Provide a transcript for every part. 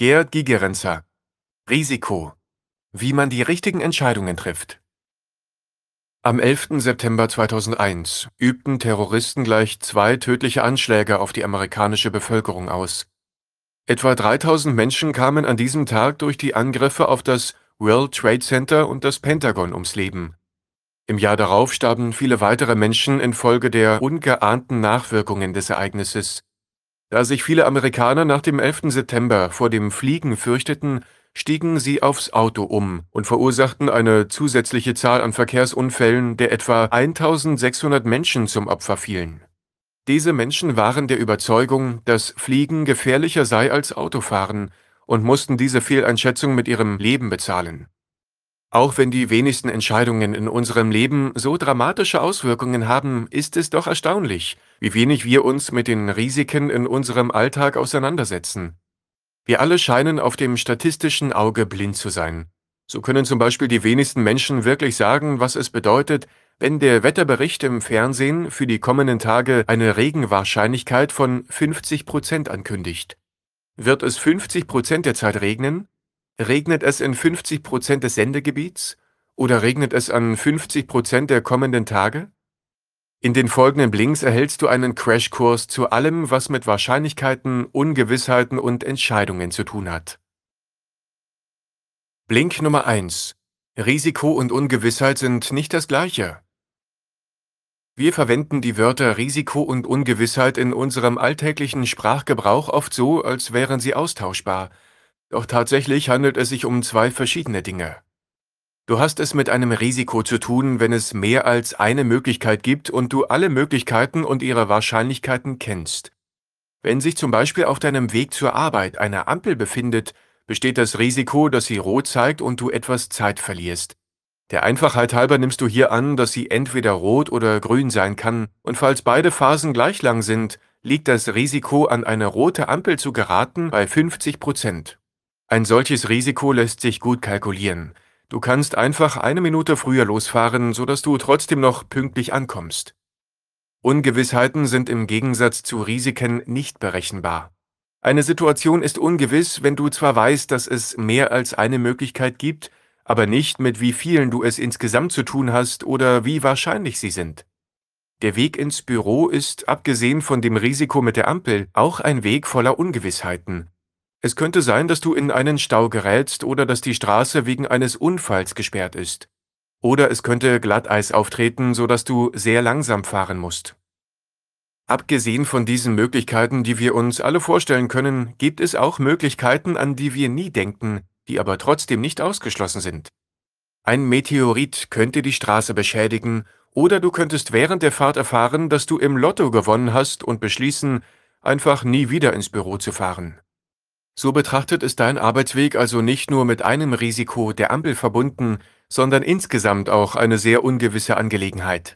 Gerd Gigerenzer. Risiko. Wie man die richtigen Entscheidungen trifft. Am 11. September 2001 übten Terroristen gleich 2 tödliche Anschläge auf die amerikanische Bevölkerung aus. Etwa 3000 Menschen kamen an diesem Tag durch die Angriffe auf das World Trade Center und das Pentagon ums Leben. Im Jahr darauf starben viele weitere Menschen infolge der ungeahnten Nachwirkungen des Ereignisses. Da sich viele Amerikaner nach dem 11. September vor dem Fliegen fürchteten, stiegen sie aufs Auto um und verursachten eine zusätzliche Zahl an Verkehrsunfällen, der etwa 1600 Menschen zum Opfer fielen. Diese Menschen waren der Überzeugung, dass Fliegen gefährlicher sei als Autofahren und mussten diese Fehleinschätzung mit ihrem Leben bezahlen. Auch wenn die wenigsten Entscheidungen in unserem Leben so dramatische Auswirkungen haben, ist es doch erstaunlich, wie wenig wir uns mit den Risiken in unserem Alltag auseinandersetzen. Wir alle scheinen auf dem statistischen Auge blind zu sein. So können zum Beispiel die wenigsten Menschen wirklich sagen, was es bedeutet, wenn der Wetterbericht im Fernsehen für die kommenden Tage eine Regenwahrscheinlichkeit von 50% ankündigt. Wird es 50% der Zeit regnen? Regnet es in 50% des Sendegebiets? Oder regnet es an 50% der kommenden Tage? In den folgenden Blinks erhältst du einen Crashkurs zu allem, was mit Wahrscheinlichkeiten, Ungewissheiten und Entscheidungen zu tun hat. Blink Nummer 1. Risiko und Ungewissheit sind nicht das gleiche. Wir verwenden die Wörter Risiko und Ungewissheit in unserem alltäglichen Sprachgebrauch oft so, als wären sie austauschbar. Doch tatsächlich handelt es sich um 2 verschiedene Dinge. Du hast es mit einem Risiko zu tun, wenn es mehr als eine Möglichkeit gibt und du alle Möglichkeiten und ihre Wahrscheinlichkeiten kennst. Wenn sich zum Beispiel auf deinem Weg zur Arbeit eine Ampel befindet, besteht das Risiko, dass sie rot zeigt und du etwas Zeit verlierst. Der Einfachheit halber nimmst du hier an, dass sie entweder rot oder grün sein kann, und falls beide Phasen gleich lang sind, liegt das Risiko, an eine rote Ampel zu geraten, bei 50%. Ein solches Risiko lässt sich gut kalkulieren. Du kannst einfach 1 Minute früher losfahren, sodass du trotzdem noch pünktlich ankommst. Ungewissheiten sind im Gegensatz zu Risiken nicht berechenbar. Eine Situation ist ungewiss, wenn du zwar weißt, dass es mehr als eine Möglichkeit gibt, aber nicht, mit wie vielen du es insgesamt zu tun hast oder wie wahrscheinlich sie sind. Der Weg ins Büro ist, abgesehen von dem Risiko mit der Ampel, auch ein Weg voller Ungewissheiten. Es könnte sein, dass du in einen Stau gerätst oder dass die Straße wegen eines Unfalls gesperrt ist. Oder es könnte Glatteis auftreten, sodass du sehr langsam fahren musst. Abgesehen von diesen Möglichkeiten, die wir uns alle vorstellen können, gibt es auch Möglichkeiten, an die wir nie denken, die aber trotzdem nicht ausgeschlossen sind. Ein Meteorit könnte die Straße beschädigen, oder du könntest während der Fahrt erfahren, dass du im Lotto gewonnen hast und beschließen, einfach nie wieder ins Büro zu fahren. So betrachtet ist dein Arbeitsweg also nicht nur mit einem Risiko der Ampel verbunden, sondern insgesamt auch eine sehr ungewisse Angelegenheit.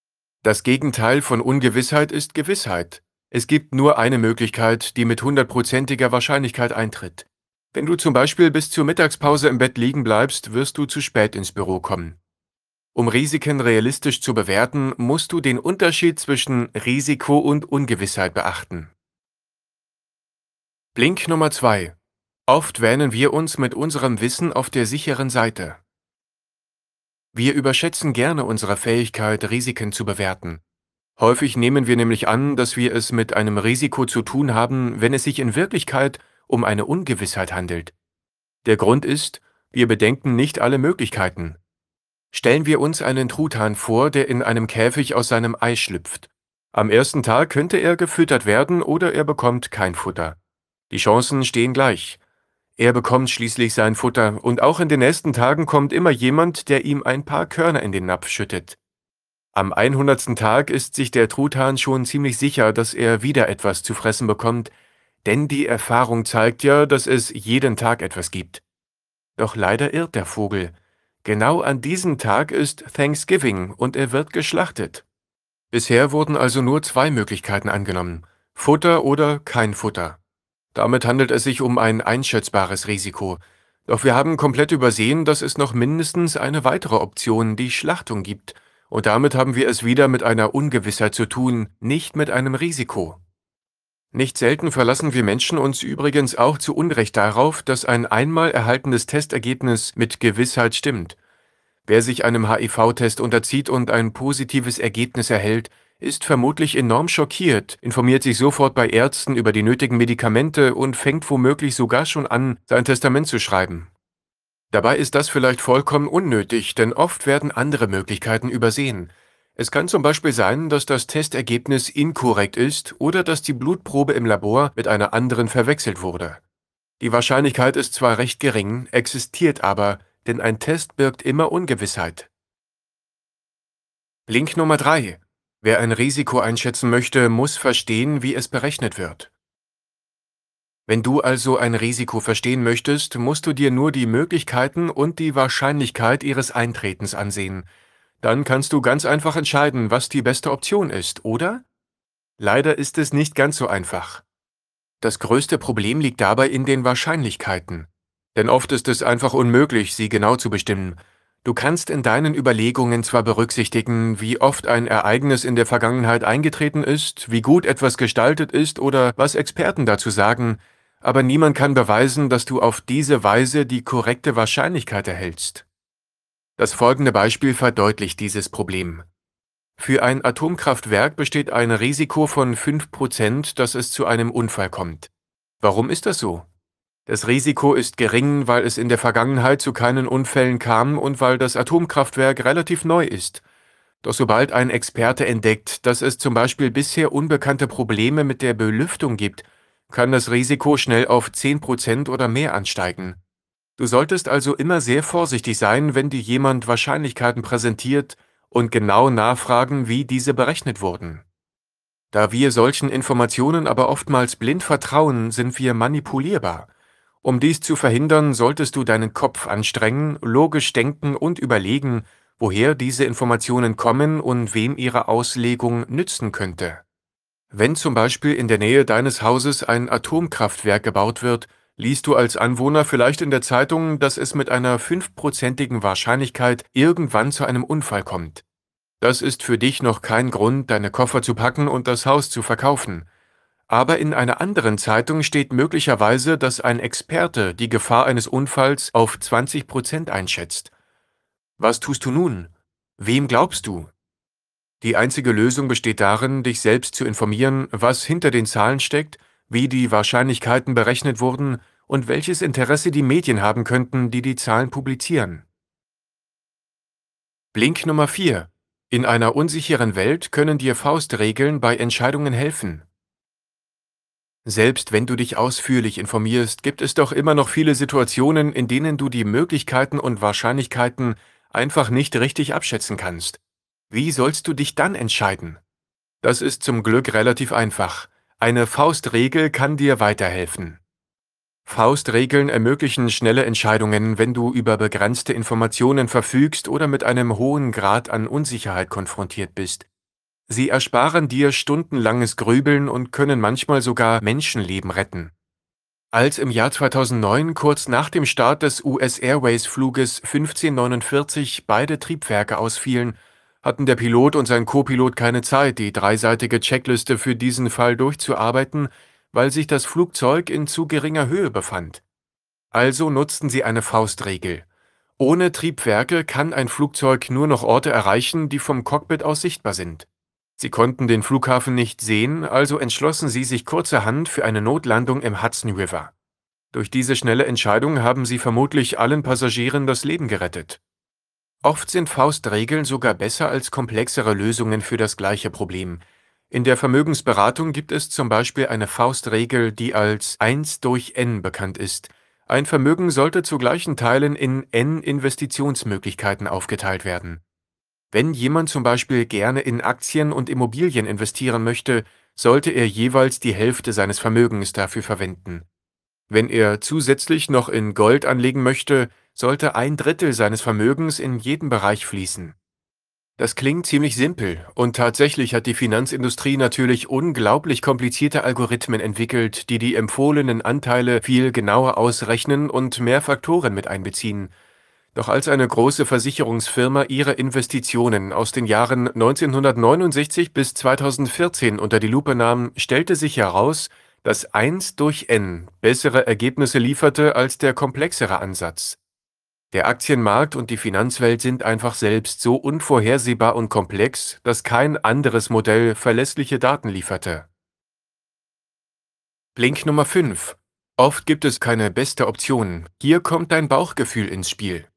Das Gegenteil von Ungewissheit ist Gewissheit. Es gibt nur eine Möglichkeit, die mit 100%iger Wahrscheinlichkeit eintritt. Wenn du zum Beispiel bis zur Mittagspause im Bett liegen bleibst, wirst du zu spät ins Büro kommen. Um Risiken realistisch zu bewerten, musst du den Unterschied zwischen Risiko und Ungewissheit beachten. Blink Nummer 2. Oft wähnen wir uns mit unserem Wissen auf der sicheren Seite. Wir überschätzen gerne unsere Fähigkeit, Risiken zu bewerten. Häufig nehmen wir nämlich an, dass wir es mit einem Risiko zu tun haben, wenn es sich in Wirklichkeit um eine Ungewissheit handelt. Der Grund ist, wir bedenken nicht alle Möglichkeiten. Stellen wir uns einen Truthahn vor, der in einem Käfig aus seinem Ei schlüpft. Am ersten Tag könnte er gefüttert werden oder er bekommt kein Futter. Die Chancen stehen gleich. Er bekommt schließlich sein Futter und auch in den nächsten Tagen kommt immer jemand, der ihm ein paar Körner in den Napf schüttet. Am 100. Tag ist sich der Truthahn schon ziemlich sicher, dass er wieder etwas zu fressen bekommt, denn die Erfahrung zeigt ja, dass es jeden Tag etwas gibt. Doch leider irrt der Vogel. Genau an diesem Tag ist Thanksgiving und er wird geschlachtet. Bisher wurden also nur 2 Möglichkeiten angenommen: Futter oder kein Futter. Damit handelt es sich um ein einschätzbares Risiko. Doch wir haben komplett übersehen, dass es noch mindestens eine weitere Option, die Schlachtung, gibt. Und damit haben wir es wieder mit einer Ungewissheit zu tun, nicht mit einem Risiko. Nicht selten verlassen wir Menschen uns übrigens auch zu Unrecht darauf, dass ein einmal erhaltenes Testergebnis mit Gewissheit stimmt. Wer sich einem HIV-Test unterzieht und ein positives Ergebnis erhält, ist vermutlich enorm schockiert, informiert sich sofort bei Ärzten über die nötigen Medikamente und fängt womöglich sogar schon an, sein Testament zu schreiben. Dabei ist das vielleicht vollkommen unnötig, denn oft werden andere Möglichkeiten übersehen. Es kann zum Beispiel sein, dass das Testergebnis inkorrekt ist oder dass die Blutprobe im Labor mit einer anderen verwechselt wurde. Die Wahrscheinlichkeit ist zwar recht gering, existiert aber, denn ein Test birgt immer Ungewissheit. Link Nummer 3: Wer ein Risiko einschätzen möchte, muss verstehen, wie es berechnet wird. Wenn du also ein Risiko verstehen möchtest, musst du dir nur die Möglichkeiten und die Wahrscheinlichkeit ihres Eintretens ansehen. Dann kannst du ganz einfach entscheiden, was die beste Option ist, oder? Leider ist es nicht ganz so einfach. Das größte Problem liegt dabei in den Wahrscheinlichkeiten. Denn oft ist es einfach unmöglich, sie genau zu bestimmen. Du kannst in deinen Überlegungen zwar berücksichtigen, wie oft ein Ereignis in der Vergangenheit eingetreten ist, wie gut etwas gestaltet ist oder was Experten dazu sagen, aber niemand kann beweisen, dass du auf diese Weise die korrekte Wahrscheinlichkeit erhältst. Das folgende Beispiel verdeutlicht dieses Problem. Für ein Atomkraftwerk besteht ein Risiko von 5%, dass es zu einem Unfall kommt. Warum ist das so? Das Risiko ist gering, weil es in der Vergangenheit zu keinen Unfällen kam und weil das Atomkraftwerk relativ neu ist. Doch sobald ein Experte entdeckt, dass es zum Beispiel bisher unbekannte Probleme mit der Belüftung gibt, kann das Risiko schnell auf 10% oder mehr ansteigen. Du solltest also immer sehr vorsichtig sein, wenn dir jemand Wahrscheinlichkeiten präsentiert und genau nachfragen, wie diese berechnet wurden. Da wir solchen Informationen aber oftmals blind vertrauen, sind wir manipulierbar. Um dies zu verhindern, solltest du deinen Kopf anstrengen, logisch denken und überlegen, woher diese Informationen kommen und wem ihre Auslegung nützen könnte. Wenn zum Beispiel in der Nähe deines Hauses ein Atomkraftwerk gebaut wird, liest du als Anwohner vielleicht in der Zeitung, dass es mit einer 5%igen Wahrscheinlichkeit irgendwann zu einem Unfall kommt. Das ist für dich noch kein Grund, deine Koffer zu packen und das Haus zu verkaufen. Aber in einer anderen Zeitung steht möglicherweise, dass ein Experte die Gefahr eines Unfalls auf 20% einschätzt. Was tust du nun? Wem glaubst du? Die einzige Lösung besteht darin, dich selbst zu informieren, was hinter den Zahlen steckt, wie die Wahrscheinlichkeiten berechnet wurden und welches Interesse die Medien haben könnten, die die Zahlen publizieren. Blink Nummer 4: In einer unsicheren Welt können dir Faustregeln bei Entscheidungen helfen. Selbst wenn du dich ausführlich informierst, gibt es doch immer noch viele Situationen, in denen du die Möglichkeiten und Wahrscheinlichkeiten einfach nicht richtig abschätzen kannst. Wie sollst du dich dann entscheiden? Das ist zum Glück relativ einfach. Eine Faustregel kann dir weiterhelfen. Faustregeln ermöglichen schnelle Entscheidungen, wenn du über begrenzte Informationen verfügst oder mit einem hohen Grad an Unsicherheit konfrontiert bist. Sie ersparen dir stundenlanges Grübeln und können manchmal sogar Menschenleben retten. Als im Jahr 2009, kurz nach dem Start des US Airways-Fluges 1549, beide Triebwerke ausfielen, hatten der Pilot und sein Co-Pilot keine Zeit, die dreiseitige Checkliste für diesen Fall durchzuarbeiten, weil sich das Flugzeug in zu geringer Höhe befand. Also nutzten sie eine Faustregel. Ohne Triebwerke kann ein Flugzeug nur noch Orte erreichen, die vom Cockpit aus sichtbar sind. Sie konnten den Flughafen nicht sehen, also entschlossen sie sich kurzerhand für eine Notlandung im Hudson River. Durch diese schnelle Entscheidung haben sie vermutlich allen Passagieren das Leben gerettet. Oft sind Faustregeln sogar besser als komplexere Lösungen für das gleiche Problem. In der Vermögensberatung gibt es zum Beispiel eine Faustregel, die als 1 durch n bekannt ist. Ein Vermögen sollte zu gleichen Teilen in n Investitionsmöglichkeiten aufgeteilt werden. Wenn jemand zum Beispiel gerne in Aktien und Immobilien investieren möchte, sollte er jeweils die Hälfte seines Vermögens dafür verwenden. Wenn er zusätzlich noch in Gold anlegen möchte, sollte 1/3 seines Vermögens in jeden Bereich fließen. Das klingt ziemlich simpel und tatsächlich hat die Finanzindustrie natürlich unglaublich komplizierte Algorithmen entwickelt, die die empfohlenen Anteile viel genauer ausrechnen und mehr Faktoren mit einbeziehen. Doch als eine große Versicherungsfirma ihre Investitionen aus den Jahren 1969 bis 2014 unter die Lupe nahm, stellte sich heraus, dass 1 durch N bessere Ergebnisse lieferte als der komplexere Ansatz. Der Aktienmarkt und die Finanzwelt sind einfach selbst so unvorhersehbar und komplex, dass kein anderes Modell verlässliche Daten lieferte. Blink Nummer 5. Oft gibt es keine beste Option. Hier kommt dein Bauchgefühl ins Spiel.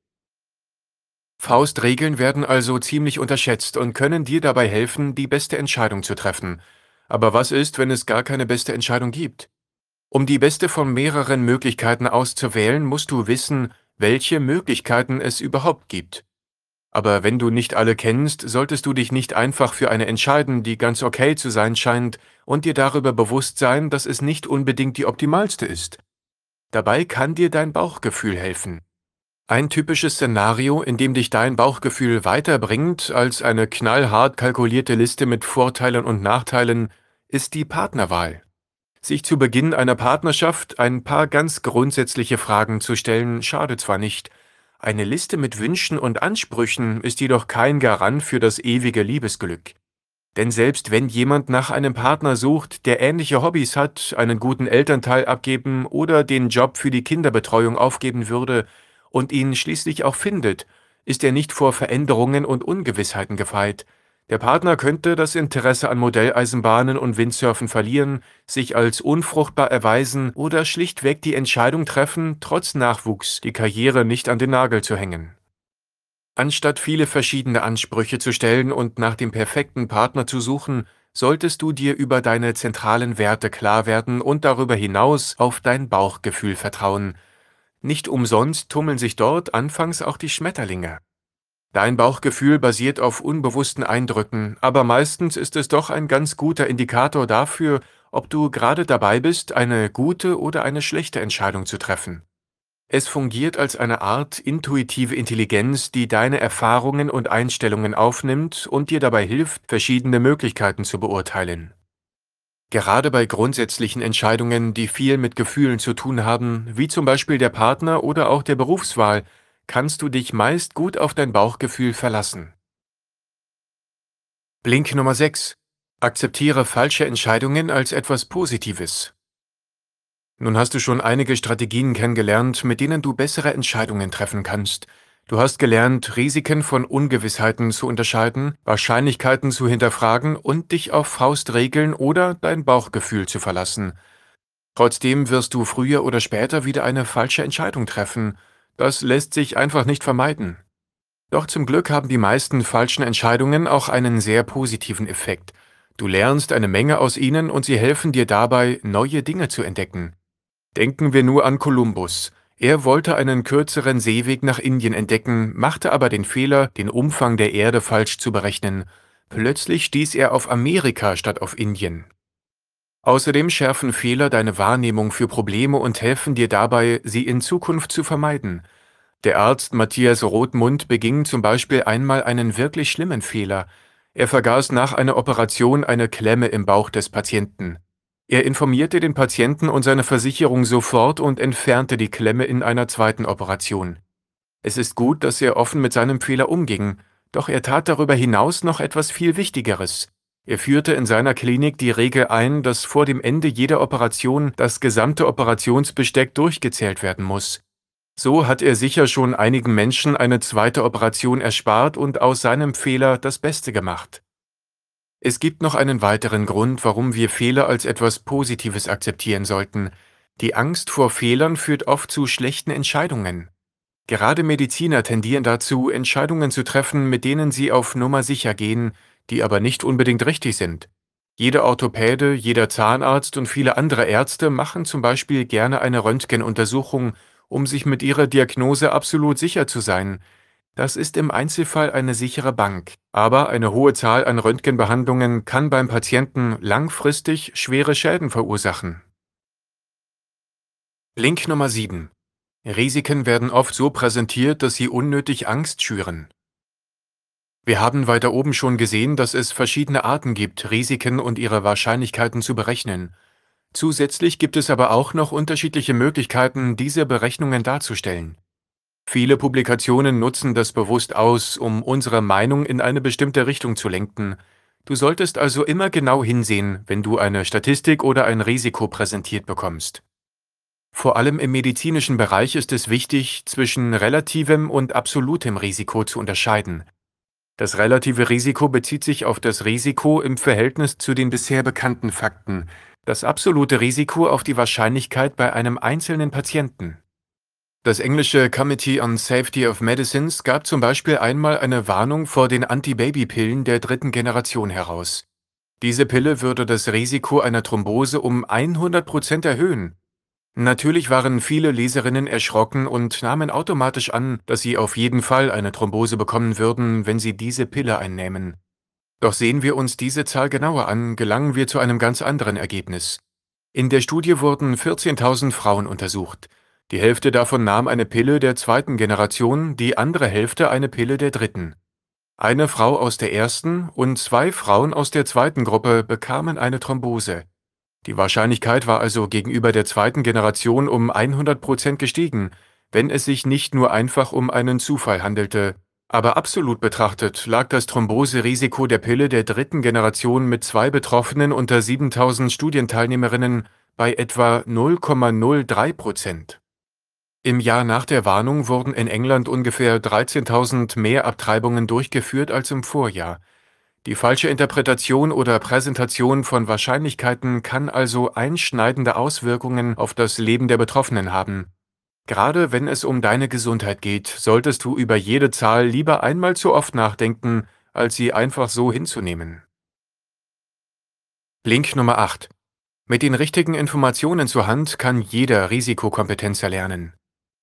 Faustregeln werden also ziemlich unterschätzt und können dir dabei helfen, die beste Entscheidung zu treffen. Aber was ist, wenn es gar keine beste Entscheidung gibt? Um die beste von mehreren Möglichkeiten auszuwählen, musst du wissen, welche Möglichkeiten es überhaupt gibt. Aber wenn du nicht alle kennst, solltest du dich nicht einfach für eine entscheiden, die ganz okay zu sein scheint, und dir darüber bewusst sein, dass es nicht unbedingt die optimalste ist. Dabei kann dir dein Bauchgefühl helfen. Ein typisches Szenario, in dem dich dein Bauchgefühl weiterbringt als eine knallhart kalkulierte Liste mit Vorteilen und Nachteilen, ist die Partnerwahl. Sich zu Beginn einer Partnerschaft ein paar ganz grundsätzliche Fragen zu stellen, schadet zwar nicht. Eine Liste mit Wünschen und Ansprüchen ist jedoch kein Garant für das ewige Liebesglück. Denn selbst wenn jemand nach einem Partner sucht, der ähnliche Hobbys hat, einen guten Elternteil abgeben oder den Job für die Kinderbetreuung aufgeben würde und ihn schließlich auch findet, ist er nicht vor Veränderungen und Ungewissheiten gefeit. Der Partner könnte das Interesse an Modelleisenbahnen und Windsurfen verlieren, sich als unfruchtbar erweisen oder schlichtweg die Entscheidung treffen, trotz Nachwuchs die Karriere nicht an den Nagel zu hängen. Anstatt viele verschiedene Ansprüche zu stellen und nach dem perfekten Partner zu suchen, solltest du dir über deine zentralen Werte klar werden und darüber hinaus auf dein Bauchgefühl vertrauen. Nicht umsonst tummeln sich dort anfangs auch die Schmetterlinge. Dein Bauchgefühl basiert auf unbewussten Eindrücken, aber meistens ist es doch ein ganz guter Indikator dafür, ob du gerade dabei bist, eine gute oder eine schlechte Entscheidung zu treffen. Es fungiert als eine Art intuitive Intelligenz, die deine Erfahrungen und Einstellungen aufnimmt und dir dabei hilft, verschiedene Möglichkeiten zu beurteilen. Gerade bei grundsätzlichen Entscheidungen, die viel mit Gefühlen zu tun haben, wie zum Beispiel der Partner oder auch der Berufswahl, kannst du dich meist gut auf dein Bauchgefühl verlassen. Blink Nummer 6. Akzeptiere falsche Entscheidungen als etwas Positives. Nun hast du schon einige Strategien kennengelernt, mit denen du bessere Entscheidungen treffen kannst. Du hast gelernt, Risiken von Ungewissheiten zu unterscheiden, Wahrscheinlichkeiten zu hinterfragen und dich auf Faustregeln oder dein Bauchgefühl zu verlassen. Trotzdem wirst du früher oder später wieder eine falsche Entscheidung treffen. Das lässt sich einfach nicht vermeiden. Doch zum Glück haben die meisten falschen Entscheidungen auch einen sehr positiven Effekt. Du lernst eine Menge aus ihnen und sie helfen dir dabei, neue Dinge zu entdecken. Denken wir nur an Kolumbus. Er wollte einen kürzeren Seeweg nach Indien entdecken, machte aber den Fehler, den Umfang der Erde falsch zu berechnen. Plötzlich stieß er auf Amerika statt auf Indien. Außerdem schärfen Fehler deine Wahrnehmung für Probleme und helfen dir dabei, sie in Zukunft zu vermeiden. Der Arzt Matthias Rothmund beging zum Beispiel einmal einen wirklich schlimmen Fehler. Er vergaß nach einer Operation eine Klemme im Bauch des Patienten. Er informierte den Patienten und seine Versicherung sofort und entfernte die Klemme in einer zweiten Operation. Es ist gut, dass er offen mit seinem Fehler umging, doch er tat darüber hinaus noch etwas viel Wichtigeres. Er führte in seiner Klinik die Regel ein, dass vor dem Ende jeder Operation das gesamte Operationsbesteck durchgezählt werden muss. So hat er sicher schon einigen Menschen eine zweite Operation erspart und aus seinem Fehler das Beste gemacht. Es gibt noch einen weiteren Grund, warum wir Fehler als etwas Positives akzeptieren sollten. Die Angst vor Fehlern führt oft zu schlechten Entscheidungen. Gerade Mediziner tendieren dazu, Entscheidungen zu treffen, mit denen sie auf Nummer sicher gehen, die aber nicht unbedingt richtig sind. Jeder Orthopäde, jeder Zahnarzt und viele andere Ärzte machen zum Beispiel gerne eine Röntgenuntersuchung, um sich mit ihrer Diagnose absolut sicher zu sein. Das ist im Einzelfall eine sichere Bank, aber eine hohe Zahl an Röntgenbehandlungen kann beim Patienten langfristig schwere Schäden verursachen. Link Nummer 7. Risiken werden oft so präsentiert, dass sie unnötig Angst schüren. Wir haben weiter oben schon gesehen, dass es verschiedene Arten gibt, Risiken und ihre Wahrscheinlichkeiten zu berechnen. Zusätzlich gibt es aber auch noch unterschiedliche Möglichkeiten, diese Berechnungen darzustellen. Viele Publikationen nutzen das bewusst aus, um unsere Meinung in eine bestimmte Richtung zu lenken. Du solltest also immer genau hinsehen, wenn du eine Statistik oder ein Risiko präsentiert bekommst. Vor allem im medizinischen Bereich ist es wichtig, zwischen relativem und absolutem Risiko zu unterscheiden. Das relative Risiko bezieht sich auf das Risiko im Verhältnis zu den bisher bekannten Fakten, das absolute Risiko auf die Wahrscheinlichkeit bei einem einzelnen Patienten. Das englische Committee on Safety of Medicines gab zum Beispiel einmal eine Warnung vor den Antibabypillen der dritten Generation heraus. Diese Pille würde das Risiko einer Thrombose um 100% erhöhen. Natürlich waren viele Leserinnen erschrocken und nahmen automatisch an, dass sie auf jeden Fall eine Thrombose bekommen würden, wenn sie diese Pille einnähmen. Doch sehen wir uns diese Zahl genauer an, gelangen wir zu einem ganz anderen Ergebnis. In der Studie wurden 14.000 Frauen untersucht. Die Hälfte davon nahm eine Pille der zweiten Generation, die andere Hälfte eine Pille der dritten. Eine Frau aus der ersten und zwei Frauen aus der zweiten Gruppe bekamen eine Thrombose. Die Wahrscheinlichkeit war also gegenüber der zweiten Generation um 100% gestiegen, wenn es sich nicht nur einfach um einen Zufall handelte. Aber absolut betrachtet lag das Thromboserisiko der Pille der dritten Generation mit zwei Betroffenen unter 7.000 Studienteilnehmerinnen bei etwa 0,03%. Im Jahr nach der Warnung wurden in England ungefähr 13.000 mehr Abtreibungen durchgeführt als im Vorjahr. Die falsche Interpretation oder Präsentation von Wahrscheinlichkeiten kann also einschneidende Auswirkungen auf das Leben der Betroffenen haben. Gerade wenn es um deine Gesundheit geht, solltest du über jede Zahl lieber einmal zu oft nachdenken, als sie einfach so hinzunehmen. Link Nummer 8. Mit den richtigen Informationen zur Hand kann jeder Risikokompetenz erlernen.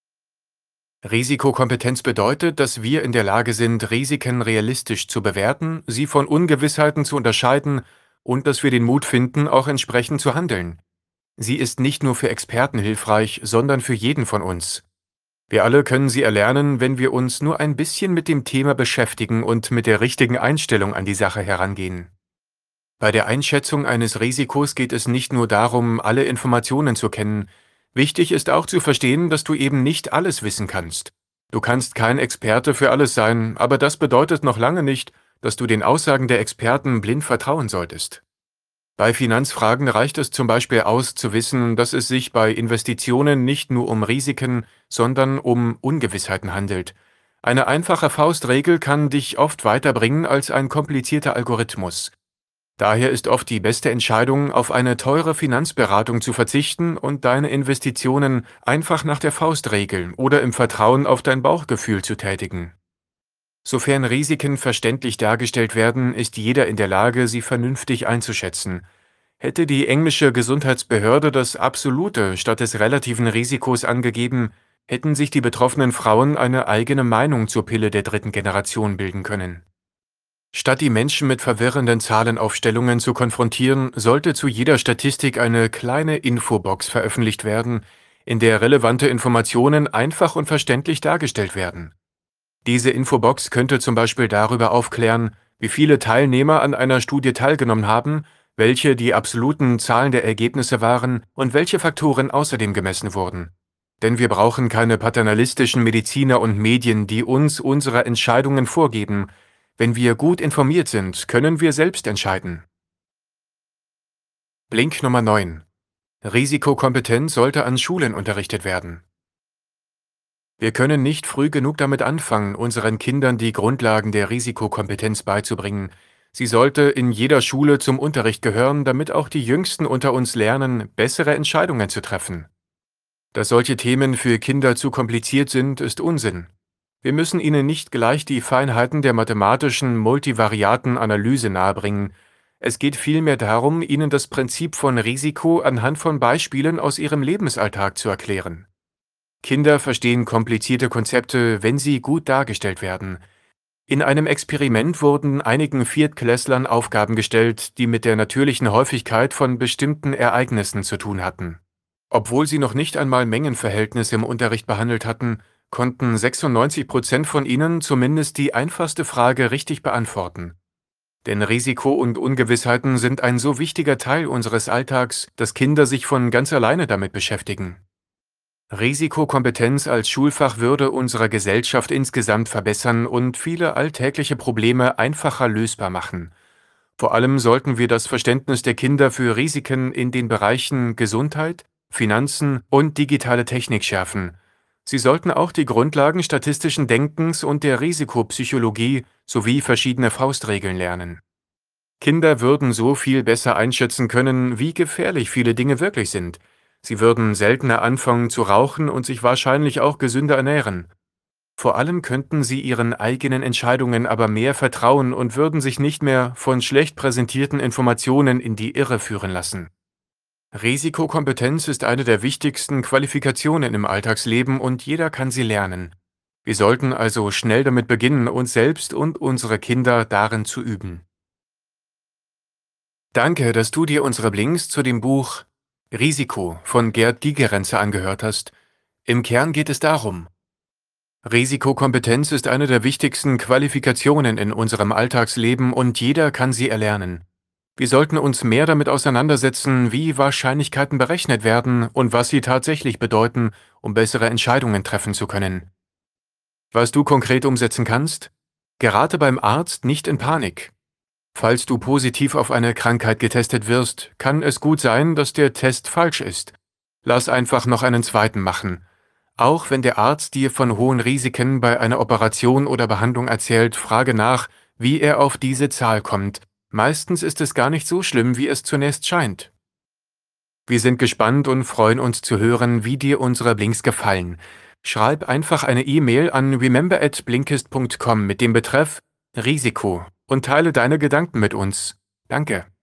Risikokompetenz bedeutet, dass wir in der Lage sind, Risiken realistisch zu bewerten, sie von Ungewissheiten zu unterscheiden und dass wir den Mut finden, auch entsprechend zu handeln. Sie ist nicht nur für Experten hilfreich, sondern für jeden von uns. Wir alle können sie erlernen, wenn wir uns nur ein bisschen mit dem Thema beschäftigen und mit der richtigen Einstellung an die Sache herangehen. Bei der Einschätzung eines Risikos geht es nicht nur darum, alle Informationen zu kennen. Wichtig ist auch zu verstehen, dass du eben nicht alles wissen kannst. Du kannst kein Experte für alles sein, aber das bedeutet noch lange nicht, dass du den Aussagen der Experten blind vertrauen solltest. Bei Finanzfragen reicht es zum Beispiel aus, zu wissen, dass es sich bei Investitionen nicht nur um Risiken, sondern um Ungewissheiten handelt. Eine einfache Faustregel kann dich oft weiterbringen als ein komplizierter Algorithmus. Daher ist oft die beste Entscheidung, auf eine teure Finanzberatung zu verzichten und deine Investitionen einfach nach der Faustregel oder im Vertrauen auf dein Bauchgefühl zu tätigen. Sofern Risiken verständlich dargestellt werden, ist jeder in der Lage, sie vernünftig einzuschätzen. Hätte die englische Gesundheitsbehörde das absolute statt des relativen Risikos angegeben, hätten sich die betroffenen Frauen eine eigene Meinung zur Pille der dritten Generation bilden können. Statt die Menschen mit verwirrenden Zahlenaufstellungen zu konfrontieren, sollte zu jeder Statistik eine kleine Infobox veröffentlicht werden, in der relevante Informationen einfach und verständlich dargestellt werden. Diese Infobox könnte zum Beispiel darüber aufklären, wie viele Teilnehmer an einer Studie teilgenommen haben, welche die absoluten Zahlen der Ergebnisse waren und welche Faktoren außerdem gemessen wurden. Denn wir brauchen keine paternalistischen Mediziner und Medien, die uns unsere Entscheidungen vorgeben. Wenn wir gut informiert sind, können wir selbst entscheiden. Blink Nummer 9. Risikokompetenz sollte an Schulen unterrichtet werden. Wir können nicht früh genug damit anfangen, unseren Kindern die Grundlagen der Risikokompetenz beizubringen. Sie sollte in jeder Schule zum Unterricht gehören, damit auch die Jüngsten unter uns lernen, bessere Entscheidungen zu treffen. Dass solche Themen für Kinder zu kompliziert sind, ist Unsinn. Wir müssen ihnen nicht gleich die Feinheiten der mathematischen Multivariatenanalyse nahebringen. Es geht vielmehr darum, ihnen das Prinzip von Risiko anhand von Beispielen aus ihrem Lebensalltag zu erklären. Kinder verstehen komplizierte Konzepte, wenn sie gut dargestellt werden. In einem Experiment wurden einigen Viertklässlern Aufgaben gestellt, die mit der natürlichen Häufigkeit von bestimmten Ereignissen zu tun hatten. Obwohl sie noch nicht einmal Mengenverhältnisse im Unterricht behandelt hatten, konnten 96% von ihnen zumindest die einfachste Frage richtig beantworten. Denn Risiko und Ungewissheiten sind ein so wichtiger Teil unseres Alltags, dass Kinder sich von ganz alleine damit beschäftigen. Risikokompetenz als Schulfach würde unsere Gesellschaft insgesamt verbessern und viele alltägliche Probleme einfacher lösbar machen. Vor allem sollten wir das Verständnis der Kinder für Risiken in den Bereichen Gesundheit, Finanzen und digitale Technik schärfen. Sie sollten auch die Grundlagen statistischen Denkens und der Risikopsychologie sowie verschiedene Faustregeln lernen. Kinder würden so viel besser einschätzen können, wie gefährlich viele Dinge wirklich sind. Sie würden seltener anfangen zu rauchen und sich wahrscheinlich auch gesünder ernähren. Vor allem könnten sie ihren eigenen Entscheidungen aber mehr vertrauen und würden sich nicht mehr von schlecht präsentierten Informationen in die Irre führen lassen. Risikokompetenz ist eine der wichtigsten Qualifikationen im Alltagsleben und jeder kann sie lernen. Wir sollten also schnell damit beginnen, uns selbst und unsere Kinder darin zu üben. Danke, dass du dir unsere Links zu dem Buch Risiko von Gerd Gigerenzer angehört hast. Im Kern geht es darum: Risikokompetenz ist eine der wichtigsten Qualifikationen in unserem Alltagsleben und jeder kann sie erlernen. Wir sollten uns mehr damit auseinandersetzen, wie Wahrscheinlichkeiten berechnet werden und was sie tatsächlich bedeuten, um bessere Entscheidungen treffen zu können. Was du konkret umsetzen kannst? Gerate beim Arzt nicht in Panik. Falls du positiv auf eine Krankheit getestet wirst, kann es gut sein, dass der Test falsch ist. Lass einfach noch einen zweiten machen. Auch wenn der Arzt dir von hohen Risiken bei einer Operation oder Behandlung erzählt, frage nach, wie er auf diese Zahl kommt. Meistens ist es gar nicht so schlimm, wie es zunächst scheint. Wir sind gespannt und freuen uns zu hören, wie dir unsere Blinks gefallen. Schreib einfach eine E-Mail an remember@blinkist.com mit dem Betreff Risiko und teile deine Gedanken mit uns. Danke.